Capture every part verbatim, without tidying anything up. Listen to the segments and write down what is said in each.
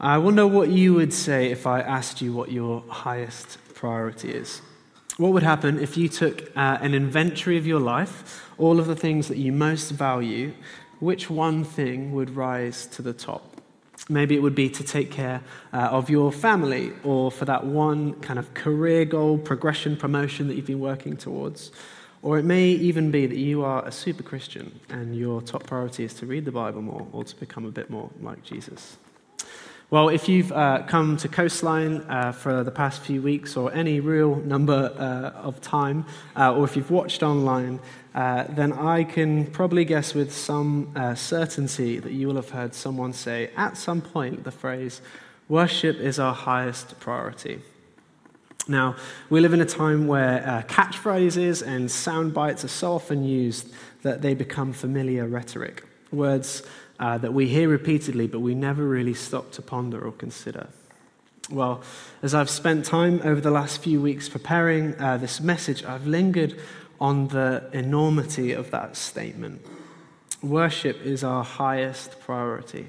I wonder what you would say if I asked you what your highest priority is. What would happen if you took uh, an inventory of your life, all of the things that you most value, which one thing would rise to the top? Maybe it would be to take care uh, of your family, or for that one kind of career goal, progression, promotion that you've been working towards. Or it may even be that you are a super Christian and your top priority is to read the Bible more or to become a bit more like Jesus. Well, if you've uh, come to Coastline uh, for the past few weeks or any real number uh, of time, uh, or if you've watched online, uh, then I can probably guess with some uh, certainty that you will have heard someone say at some point the phrase, "Worship is our highest priority." Now, we live in a time where uh, catchphrases and sound bites are so often used that they become familiar rhetoric. Words uh, that we hear repeatedly, but we never really stop to ponder or consider. Well, as I've spent time over the last few weeks preparing uh, this message, I've lingered on the enormity of that statement. Worship is our highest priority.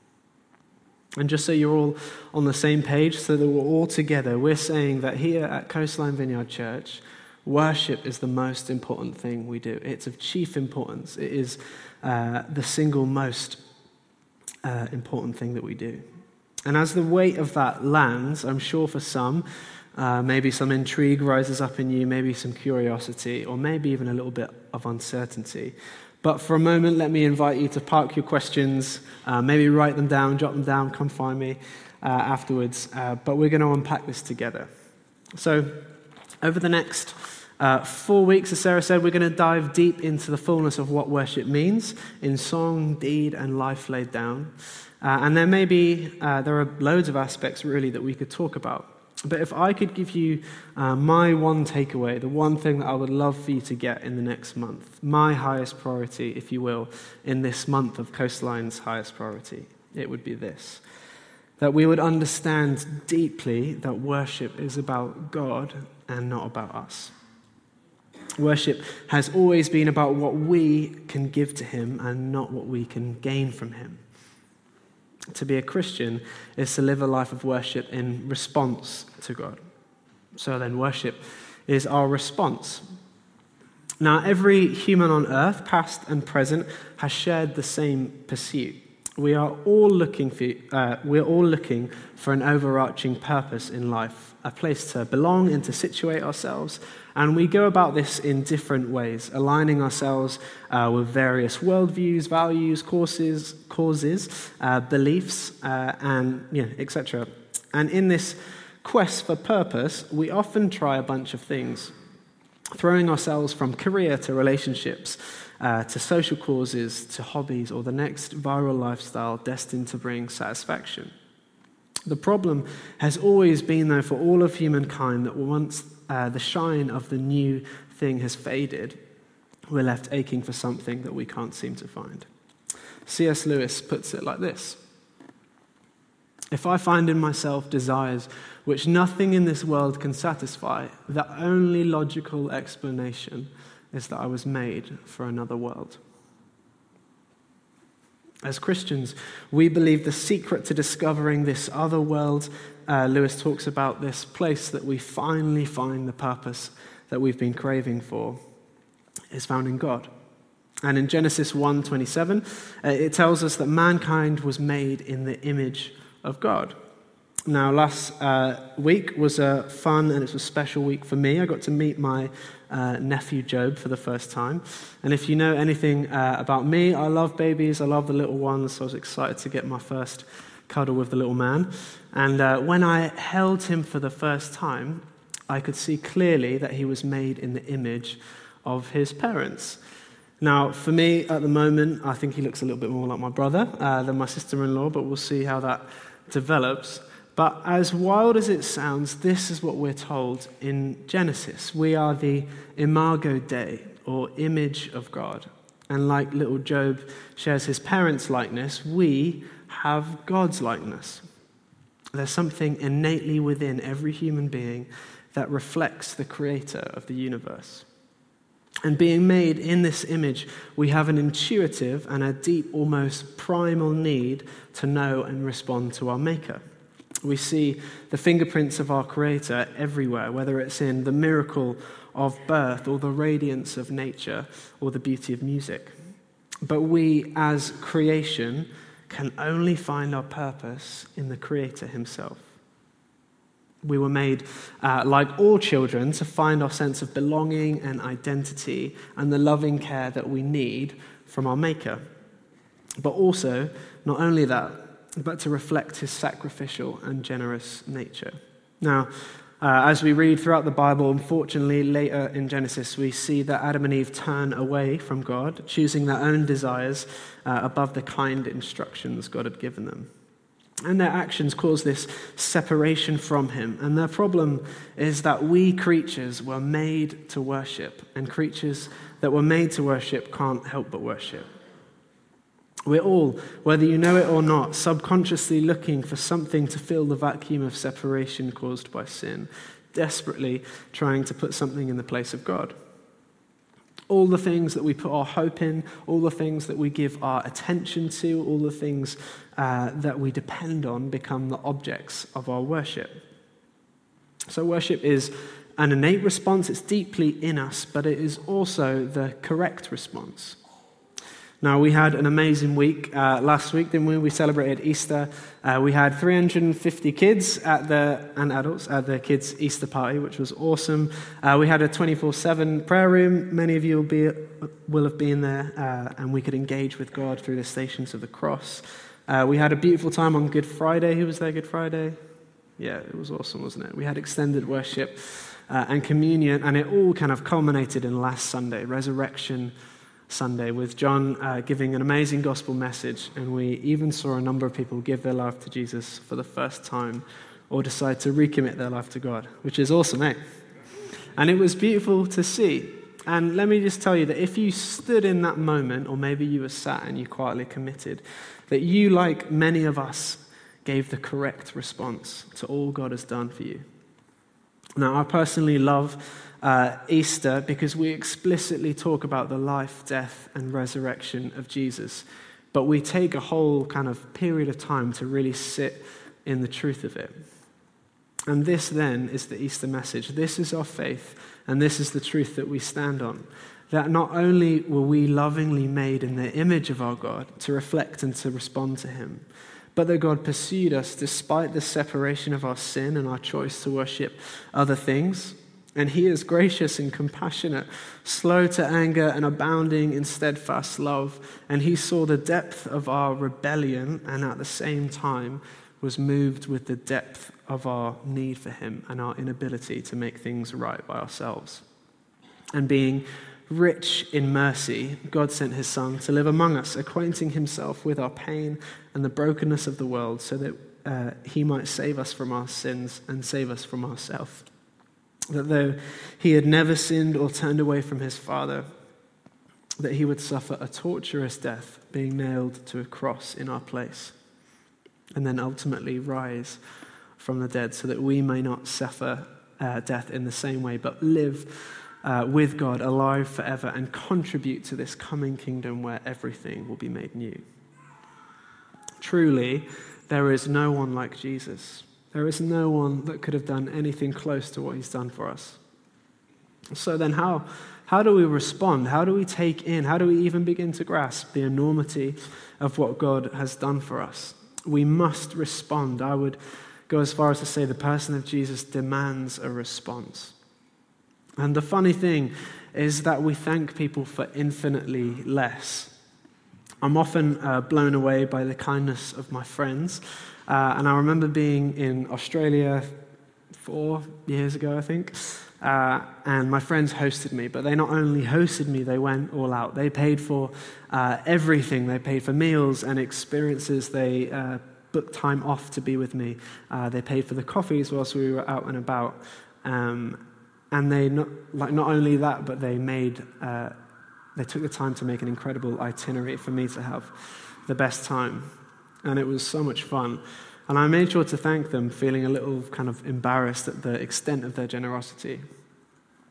And just so you're all on the same page, so that we're all together, we're saying that here at Coastline Vineyard Church, worship is the most important thing we do. It's of chief importance. It is uh, the single most uh, important thing that we do. And as the weight of that lands, I'm sure for some, uh, maybe some intrigue rises up in you, maybe some curiosity, or maybe even a little bit of uncertainty. But for a moment, let me invite you to park your questions, uh, maybe write them down, jot them down, come find me uh, afterwards. Uh, but we're going to unpack this together. So over the next uh, four weeks, as Sarah said, we're going to dive deep into the fullness of what worship means in song, deed, and life laid down. Uh, and there may be, uh, there are loads of aspects really that we could talk about. But if I could give you uh, my one takeaway, the one thing that I would love for you to get in the next month, my highest priority, if you will, in this month of Coastline's highest priority, it would be this: that we would understand deeply that worship is about God and not about us. Worship has always been about what we can give to him and not what we can gain from him. To be a Christian is to live a life of worship in response to God. So then worship is our response. Now, every human on earth, past and present, has shared the same pursuit. We are all looking for, uh, we're all looking for an overarching purpose in life, a place to belong and to situate ourselves. And we go about this in different ways, aligning ourselves uh, with various worldviews, values, courses, causes, uh, beliefs, uh, and you know, et cetera. And in this quest for purpose, we often try a bunch of things, throwing ourselves from career to relationships, uh, to social causes, to hobbies, or the next viral lifestyle destined to bring satisfaction. The problem has always been, though, for all of humankind, that once uh, the shine of the new thing has faded, we're left aching for something that we can't seem to find. C S Lewis puts it like this: "If I find in myself desires which nothing in this world can satisfy, the only logical explanation is that I was made for another world." As Christians, we believe the secret to discovering this other world, uh, Lewis talks about this place that we finally find the purpose that we've been craving for, is found in God. And in Genesis one twenty-seven, uh, it tells us that mankind was made in the image of God. Now, last uh, week was a fun and it was a special week for me. I got to meet my uh, nephew Job for the first time. And if you know anything uh, about me, I love babies, I love the little ones, so I was excited to get my first cuddle with the little man. And uh, when I held him for the first time, I could see clearly that he was made in the image of his parents. Now, for me, at the moment, I think he looks a little bit more like my brother uh, than my sister-in-law, but we'll see how that develops. But as wild as it sounds, this is what we're told in Genesis. We are the imago Dei, or image of God. And like little Job shares his parents' likeness, we have God's likeness. There's something innately within every human being that reflects the creator of the universe. And being made in this image, we have an intuitive and a deep, almost primal need to know and respond to our Maker. We see the fingerprints of our Creator everywhere, whether it's in the miracle of birth or the radiance of nature or the beauty of music. But we, as creation, can only find our purpose in the Creator himself. We were made, uh, like all children, to find our sense of belonging and identity and the loving care that we need from our Maker. But also, not only that, but to reflect his sacrificial and generous nature. Now, uh, as we read throughout the Bible, unfortunately, later in Genesis, we see that Adam and Eve turn away from God, choosing their own desires uh, above the kind instructions God had given them. And their actions cause this separation from him. And their problem is that we creatures were made to worship, and creatures that were made to worship can't help but worship. We're all, whether you know it or not, subconsciously looking for something to fill the vacuum of separation caused by sin, desperately trying to put something in the place of God. All the things that we put our hope in, all the things that we give our attention to, all the things uh, that we depend on become the objects of our worship. So worship is an innate response, it's deeply in us, but it is also the correct response. Now, we had an amazing week uh, last week, didn't we? We celebrated Easter. Uh, we had three hundred fifty kids at the and adults at the kids' Easter party, which was awesome. Uh, we had a twenty-four seven prayer room. Many of you will be will have been there, uh, and we could engage with God through the Stations of the Cross. Uh, we had a beautiful time on Good Friday. Who was there Good Friday? Yeah, it was awesome, wasn't it? We had extended worship uh, and communion, and it all kind of culminated in last Sunday, Resurrection Sunday, with John uh, giving an amazing gospel message, and we even saw a number of people give their life to Jesus for the first time or decide to recommit their life to God, which is awesome, eh? And it was beautiful to see. And let me just tell you that if you stood in that moment, or maybe you were sat and you quietly committed, that you, like many of us, gave the correct response to all God has done for you. Now, I personally love Uh, Easter because we explicitly talk about the life, death, and resurrection of Jesus, but we take a whole kind of period of time to really sit in the truth of it. And this then is the Easter message. This is our faith, and this is the truth that we stand on. That not only were we lovingly made in the image of our God to reflect and to respond to him, but that God pursued us despite the separation of our sin and our choice to worship other things. And he is gracious and compassionate, slow to anger and abounding in steadfast love. And he saw the depth of our rebellion and at the same time was moved with the depth of our need for him and our inability to make things right by ourselves. And being rich in mercy, God sent his Son to live among us, acquainting himself with our pain and the brokenness of the world so that uh, he might save us from our sins and save us from ourselves. That though he had never sinned or turned away from his Father, that he would suffer a torturous death, being nailed to a cross in our place, and then ultimately rise from the dead so that we may not suffer uh, death in the same way, but live uh, with God, alive forever, and contribute to this coming kingdom where everything will be made new. Truly, there is no one like Jesus. There is no one that could have done anything close to what he's done for us. So then how, how do we respond? How do we take in? How do we even begin to grasp the enormity of what God has done for us? We must respond. I would go as far as to say the person of Jesus demands a response. And the funny thing is that we thank people for infinitely less. I'm often uh, blown away by the kindness of my friends. Uh, and I remember being in Australia four years ago, I think, uh, and my friends hosted me. But they not only hosted me, they went all out. They paid for uh, everything. They paid for meals and experiences. They uh, booked time off to be with me. Uh, they paid for the coffees whilst we were out and about. Um, and they not like not only that, but they made uh, they took the time to make an incredible itinerary for me to have the best time. And it was so much fun. And I made sure to thank them, feeling a little kind of embarrassed at the extent of their generosity.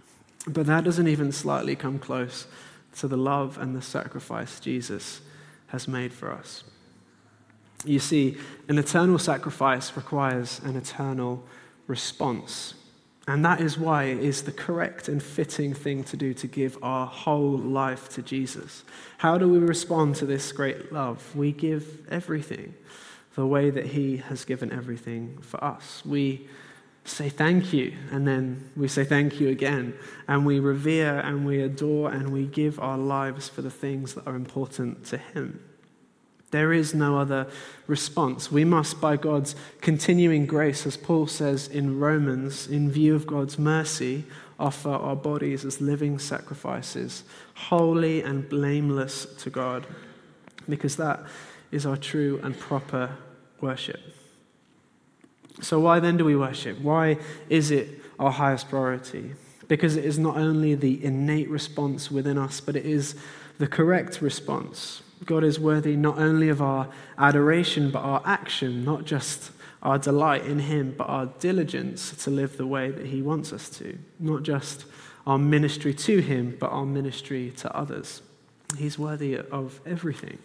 But that doesn't even slightly come close to the love and the sacrifice Jesus has made for us. You see, an eternal sacrifice requires an eternal response. And that is why it is the correct and fitting thing to do to give our whole life to Jesus. How do we respond to this great love? We give everything the way that he has given everything for us. We say thank you, and then we say thank you again, and we revere and we adore and we give our lives for the things that are important to him. There is no other response. We must, by God's continuing grace, as Paul says in Romans, in view of God's mercy, offer our bodies as living sacrifices, holy and blameless to God, because that is our true and proper worship. So why then do we worship? Why is it our highest priority? Because it is not only the innate response within us, but it is the correct response. God is worthy not only of our adoration, but our action, not just our delight in him, but our diligence to live the way that he wants us to. Not just our ministry to him, but our ministry to others. He's worthy of everything.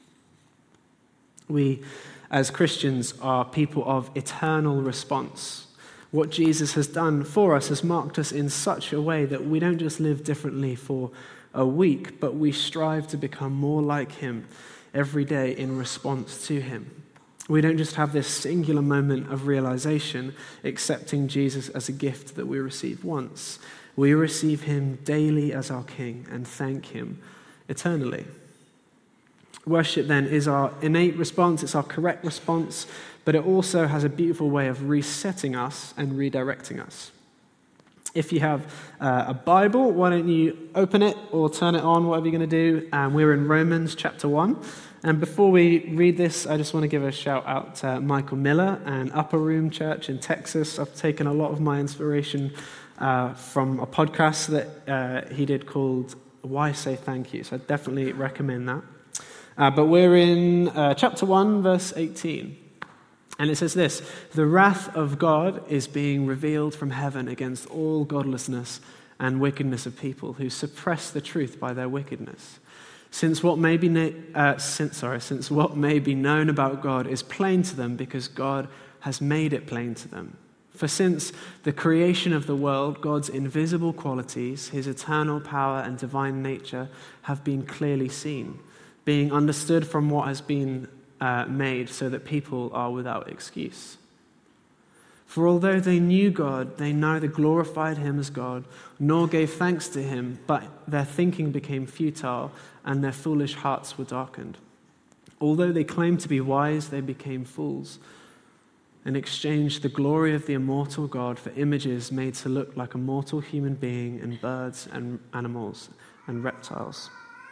We, as Christians, are people of eternal response. What Jesus has done for us has marked us in such a way that we don't just live differently for a week, but we strive to become more like him every day in response to him. We don't just have this singular moment of realization, accepting Jesus as a gift that we receive once. We receive him daily as our King and thank him eternally. Worship then is our innate response, it's our correct response, but it also has a beautiful way of resetting us and redirecting us. If you have uh, a Bible, why don't you open it or turn it on, whatever you're going to do. Um, we're in Romans chapter one. And before we read this, I just want to give a shout out to Michael Miller and Upper Room Church in Texas. I've taken a lot of my inspiration uh, from a podcast that uh, he did called Why Say Thank You. So I definitely recommend that. Uh, but we're in uh, chapter one, verse eighteen. And it says this: the wrath of God is being revealed from heaven against all godlessness and wickedness of people who suppress the truth by their wickedness. Since what may be na- uh, since, sorry, since what may be known about God is plain to them because God has made it plain to them. For since the creation of the world, God's invisible qualities, his eternal power and divine nature have been clearly seen, being understood from what has been Uh, made so that people are without excuse. For although they knew God, they neither glorified him as God nor gave thanks to him, but their thinking became futile and their foolish hearts were darkened. Although they claimed to be wise, they became fools and exchanged the glory of the immortal God for images made to look like a mortal human being and birds and animals and reptiles.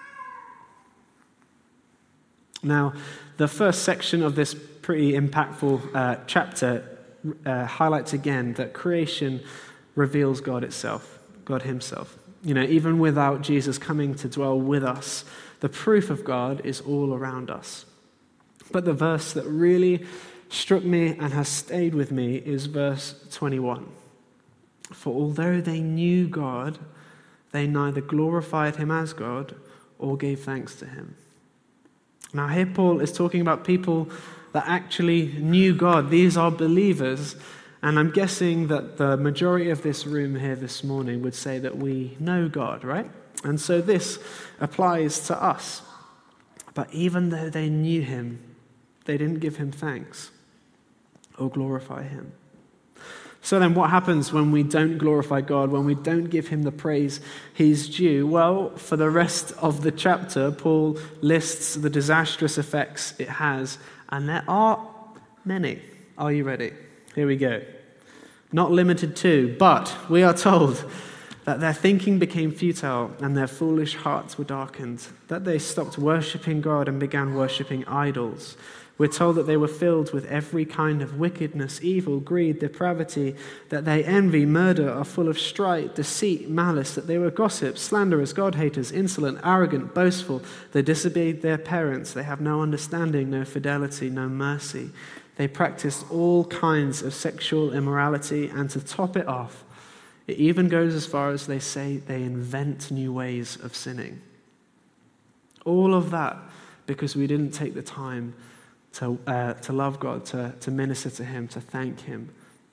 Now, the first section of this pretty impactful uh, chapter uh, highlights again that creation reveals God itself, God himself. You know, even without Jesus coming to dwell with us, the proof of God is all around us. But the verse that really struck me and has stayed with me is verse twenty-one. For although they knew God, they neither glorified him as God or gave thanks to him. Now here Paul is talking about people that actually knew God. These are believers, and I'm guessing that the majority of this room here this morning would say that we know God, right? And so this applies to us. But even though they knew him, they didn't give him thanks or glorify him. So then what happens when we don't glorify God, when we don't give him the praise he's due? Well, for the rest of the chapter, Paul lists the disastrous effects it has, and there are many. Are you ready? Here we go. Not limited to, but we are told that their thinking became futile and their foolish hearts were darkened, that they stopped worshipping God and began worshipping idols. We're told that they were filled with every kind of wickedness, evil, greed, depravity, that they envy, murder, are full of strife, deceit, malice, that they were gossips, slanderers, God-haters, insolent, arrogant, boastful. They disobeyed their parents. They have no understanding, no fidelity, no mercy. They practiced all kinds of sexual immorality, and to top it off, It even goes as far as they say they invent new ways of sinning. All of that because we didn't take the time to uh, to love God, to, to minister to him, to thank him.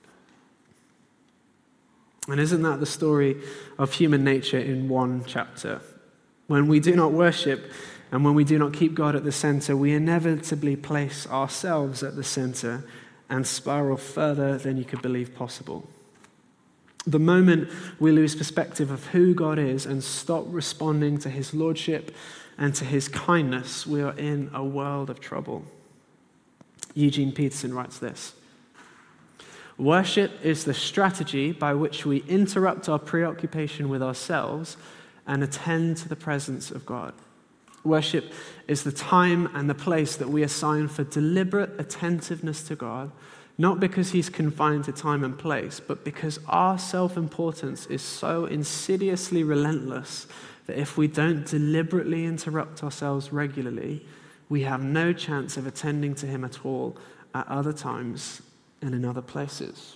And isn't that the story of human nature in one chapter? When we do not worship and when we do not keep God at the center, we inevitably place ourselves at the center and spiral further than you could believe possible. The moment we lose perspective of who God is and stop responding to his lordship and to his kindness, we are in a world of trouble. Eugene Peterson writes this: worship is the strategy by which we interrupt our preoccupation with ourselves and attend to the presence of God. Worship is the time and the place that we assign for deliberate attentiveness to God, not because he's confined to time and place, but because our self-importance is so insidiously relentless that if we don't deliberately interrupt ourselves regularly, we have no chance of attending to him at all at other times and in other places.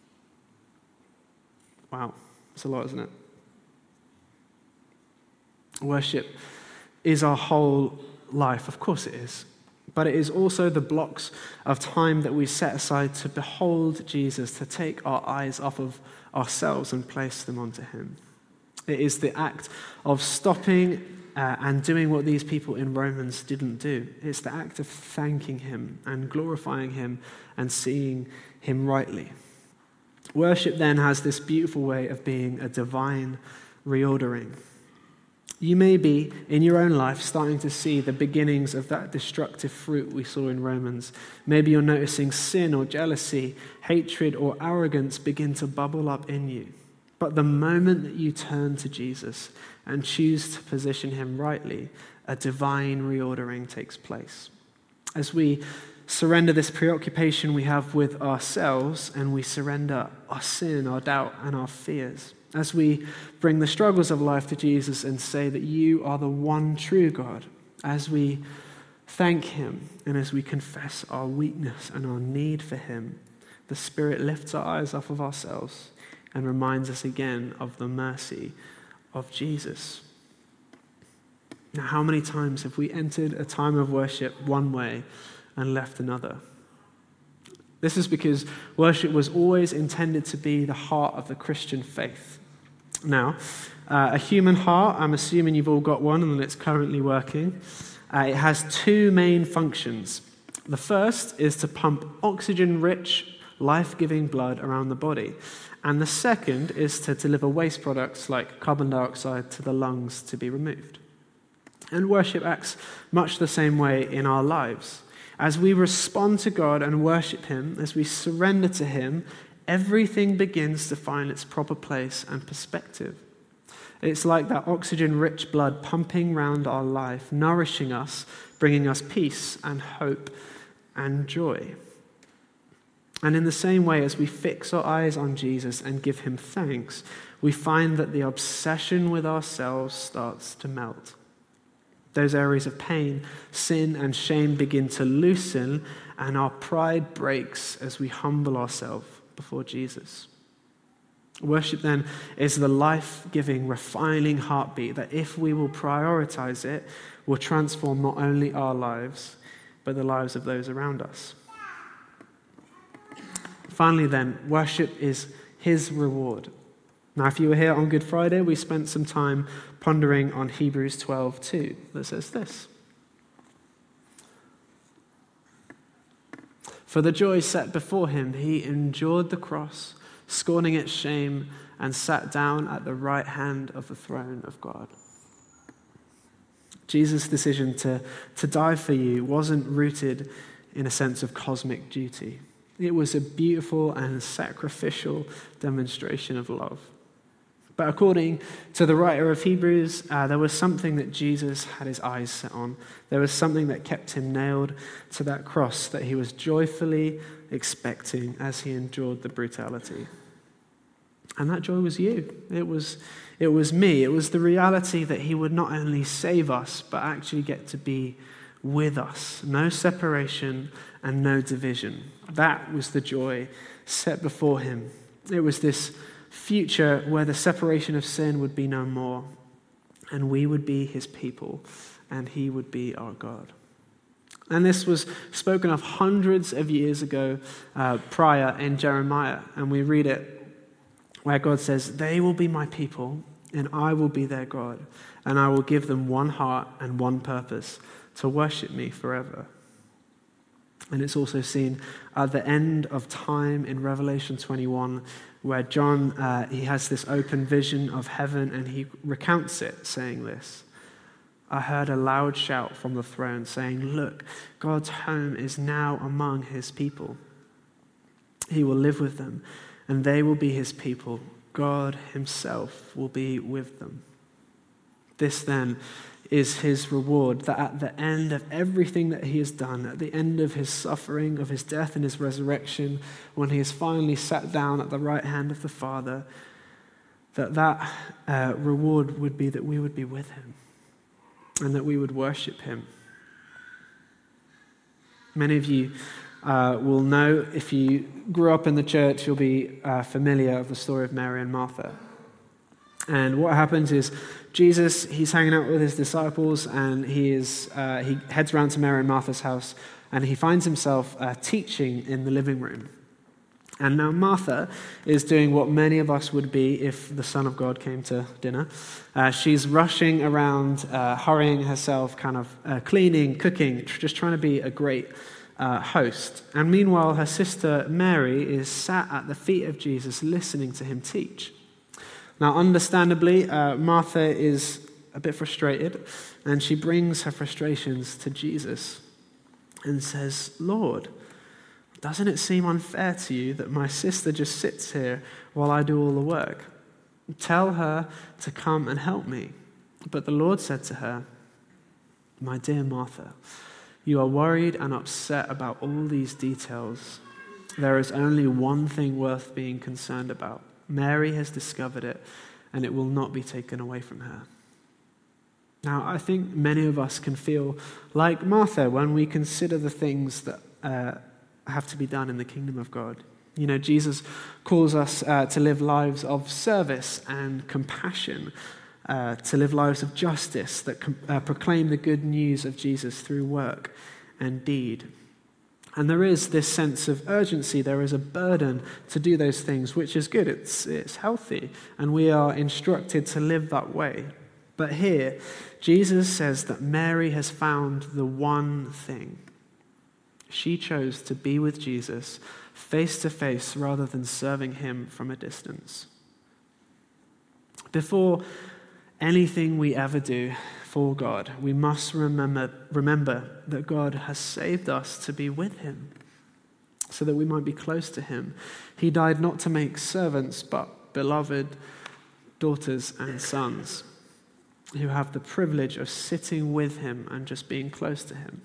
Wow, it's a lot, isn't it? Worship is our whole life. Of course it is. But it is also the blocks of time that we set aside to behold Jesus, to take our eyes off of ourselves and place them onto him. It is the act of stopping uh, and doing what these people in Romans didn't do. It's the act of thanking him and glorifying him and seeing him rightly. Worship then has this beautiful way of being a divine reordering. You may be, in your own life, starting to see the beginnings of that destructive fruit we saw in Romans. Maybe you're noticing sin or jealousy, hatred or arrogance begin to bubble up in you. But the moment that you turn to Jesus and choose to position him rightly, a divine reordering takes place. As we surrender this preoccupation we have with ourselves and we surrender our sin, our doubt, and our fears, as we bring the struggles of life to Jesus and say that you are the one true God, as we thank him and as we confess our weakness and our need for him, the Spirit lifts our eyes off of ourselves and reminds us again of the mercy of Jesus. Now, how many times have we entered a time of worship one way and left another? This is because worship was always intended to be the heart of the Christian faith. Now, uh, a human heart, I'm assuming you've all got one and that it's currently working. Uh, it has two main functions. The first is to pump oxygen-rich, life-giving blood around the body. And the second is to deliver waste products like carbon dioxide to the lungs to be removed. And worship acts much the same way in our lives. As we respond to God and worship him, as we surrender to him, everything begins to find its proper place and perspective. It's like that oxygen-rich blood pumping round our life, nourishing us, bringing us peace and hope and joy. And in the same way, as we fix our eyes on Jesus and give him thanks, we find that the obsession with ourselves starts to melt. Those areas of pain, sin, and shame begin to loosen, and our pride breaks as we humble ourselves before Jesus. Worship then is the life-giving, refining heartbeat that, if we will prioritize it, will transform not only our lives, but the lives of those around us. Finally then, worship is his reward. Now, if you were here on Good Friday, we spent some time pondering on Hebrews twelve two, that says this: For the joy set before him, he endured the cross, scorning its shame, and sat down at the right hand of the throne of God. Jesus' decision to, to die for you wasn't rooted in a sense of cosmic duty. It was a beautiful and sacrificial demonstration of love. But according to the writer of Hebrews, uh, there was something that Jesus had his eyes set on. There was something that kept him nailed to that cross that he was joyfully expecting as he endured the brutality. And that joy was you. It was, it was me. It was the reality that he would not only save us, but actually get to be with us. No separation and no division. That was the joy set before him. It was this future where the separation of sin would be no more, and we would be his people, and he would be our God. And this was spoken of hundreds of years ago uh, prior in Jeremiah, and we read it where God says, "They will be my people, and I will be their God, and I will give them one heart and one purpose, to worship me forever." And it's also seen at the end of time in Revelation twenty-one, where John, uh, he has this open vision of heaven, and he recounts it, saying this: "I heard a loud shout from the throne saying, 'Look, God's home is now among his people. He will live with them, and they will be his people. God himself will be with them.'" This then is his reward, that at the end of everything that he has done, at the end of his suffering, of his death and his resurrection, when he has finally sat down at the right hand of the Father, that that uh, reward would be that we would be with him and that we would worship him. Many of you uh, will know, if you grew up in the church, you'll be uh, familiar of the story of Mary and Martha. And what happens is Jesus, he's hanging out with his disciples, and he is uh, he heads around to Mary and Martha's house, and he finds himself uh, teaching in the living room. And now Martha is doing what many of us would be if the Son of God came to dinner. Uh, she's rushing around, uh, hurrying herself, kind of uh, cleaning, cooking, tr- just trying to be a great uh, host. And meanwhile, her sister Mary is sat at the feet of Jesus listening to him teach. Now, understandably, uh, Martha is a bit frustrated, and she brings her frustrations to Jesus and says, "Lord, doesn't it seem unfair to you that my sister just sits here while I do all the work? Tell her to come and help me." But the Lord said to her, "My dear Martha, you are worried and upset about all these details. There is only one thing worth being concerned about. Mary has discovered it, and it will not be taken away from her." Now, I think many of us can feel like Martha when we consider the things that uh, have to be done in the kingdom of God. You know, Jesus calls us uh, to live lives of service and compassion, uh, to live lives of justice that com- uh, proclaim the good news of Jesus through work and deed. And there is this sense of urgency, there is a burden to do those things, which is good, it's, it's healthy, and we are instructed to live that way. But here, Jesus says that Mary has found the one thing. She chose to be with Jesus face to face rather than serving him from a distance. Before anything we ever do for God, we must remember, remember that God has saved us to be with him, so that we might be close to him. He died not to make servants, but beloved daughters and sons who have the privilege of sitting with him and just being close to him.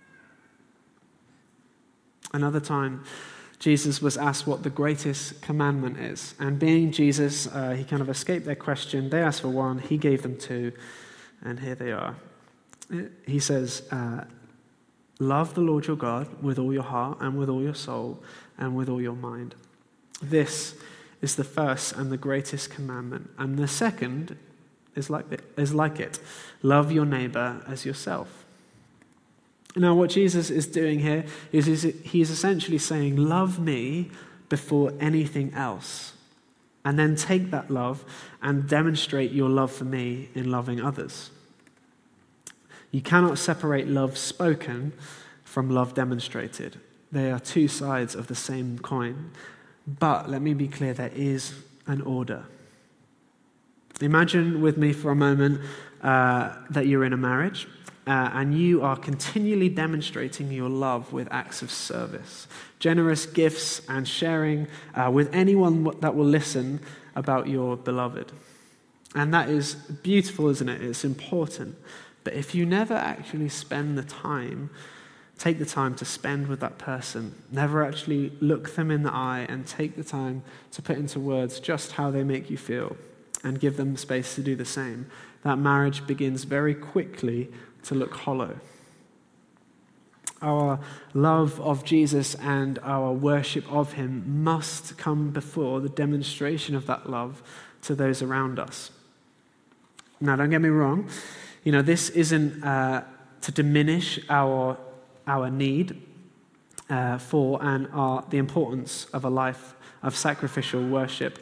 Another time, Jesus was asked what the greatest commandment is. And being Jesus, uh, he kind of escaped their question. They asked for one, he gave them two, and here they are. He says, uh, "Love the Lord your God with all your heart and with all your soul and with all your mind. This is the first and the greatest commandment. And the second is like it, is like it. Love your neighbor as yourself." Now, what Jesus is doing here is he's essentially saying, love me before anything else. And then take that love and demonstrate your love for me in loving others. You cannot separate love spoken from love demonstrated. They are two sides of the same coin. But let me be clear, there is an order. Imagine with me for a moment uh, that you're in a marriage. Uh, and you are continually demonstrating your love with acts of service, generous gifts, and sharing uh, with anyone that will listen about your beloved. And that is beautiful, isn't it? It's important. But if you never actually spend the time, take the time to spend with that person, never actually look them in the eye and take the time to put into words just how they make you feel and give them space to do the same, that marriage begins very quickly to look hollow. Our love of Jesus and our worship of him must come before the demonstration of that love to those around us. Now, don't get me wrong. You know, this isn't uh, to diminish our our need uh, for and our, the importance of a life of sacrificial worship.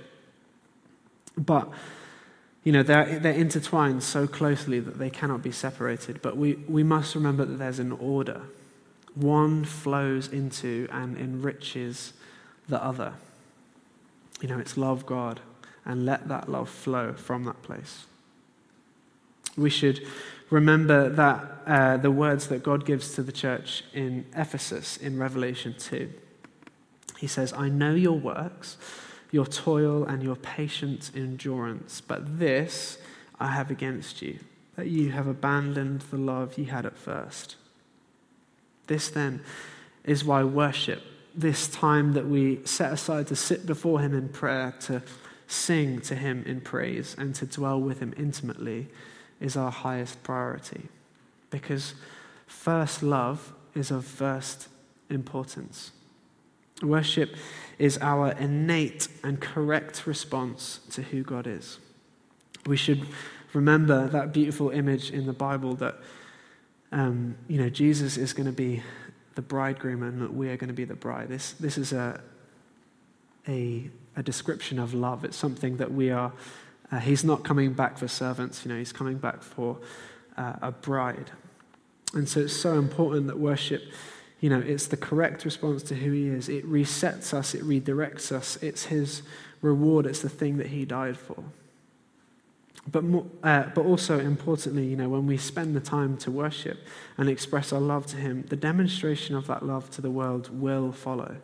But, you know, they're, they're intertwined so closely that they cannot be separated. But we, we must remember that there's an order. One flows into and enriches the other. You know, it's love God and let that love flow from that place. We should remember that uh, the words that God gives to the church in Ephesus in Revelation two. He says, I know your works, your toil and your patient endurance, but this I have against you, that you have abandoned the love you had at first. This then is why worship, this time that we set aside to sit before him in prayer, to sing to him in praise, and to dwell with him intimately, is our highest priority. Because first love is of first importance. Worship is our innate and correct response to who God is. We should remember that beautiful image in the Bible that um, you know, Jesus is going to be the bridegroom and that we are going to be the bride. This this is a a, a description of love. It's something that we are. Uh, he's not coming back for servants. You know, he's coming back for uh, a bride. And so it's so important that worship, you know, it's the correct response to who he is. It resets us. It redirects us. It's his reward. It's the thing that he died for. But more, uh, but also importantly, you know, when we spend the time to worship and express our love to him, the demonstration of that love to the world will follow.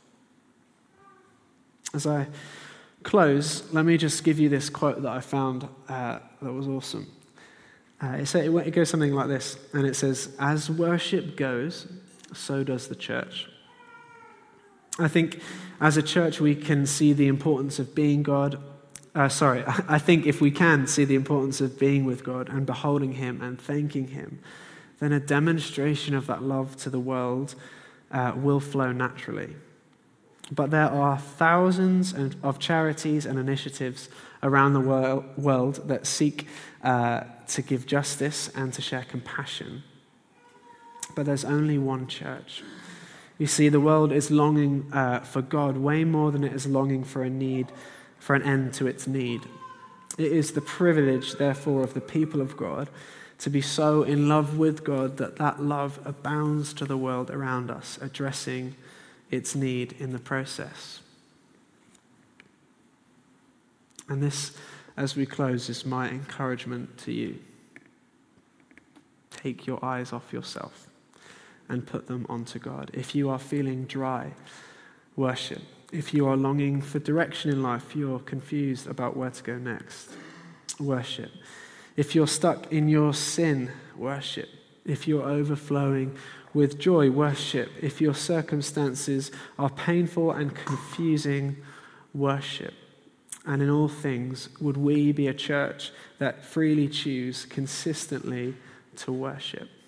As I close, let me just give you this quote that I found uh, that was awesome. Uh, it, say, it goes something like this, and it says, as worship goes, so does the church. I think as a church we can see the importance of being God. Uh, sorry, I think if we can see the importance of being with God and beholding him and thanking him, then a demonstration of that love to the world uh, will flow naturally. But there are thousands of charities and initiatives around the world that seek uh, to give justice and to share compassion. But there's only one church. You see, the world is longing uh, for God way more than it is longing for a need, for an end to its need. It is the privilege, therefore, of the people of God to be so in love with God that that love abounds to the world around us, addressing its need in the process. And this, as we close, is my encouragement to you. Take your eyes off yourself and put them onto God. If you are feeling dry, worship. If you are longing for direction in life, you're confused about where to go next, worship. If you're stuck in your sin, worship. If you're overflowing with joy, worship. If your circumstances are painful and confusing, worship. And in all things, would we be a church that freely choose consistently to worship?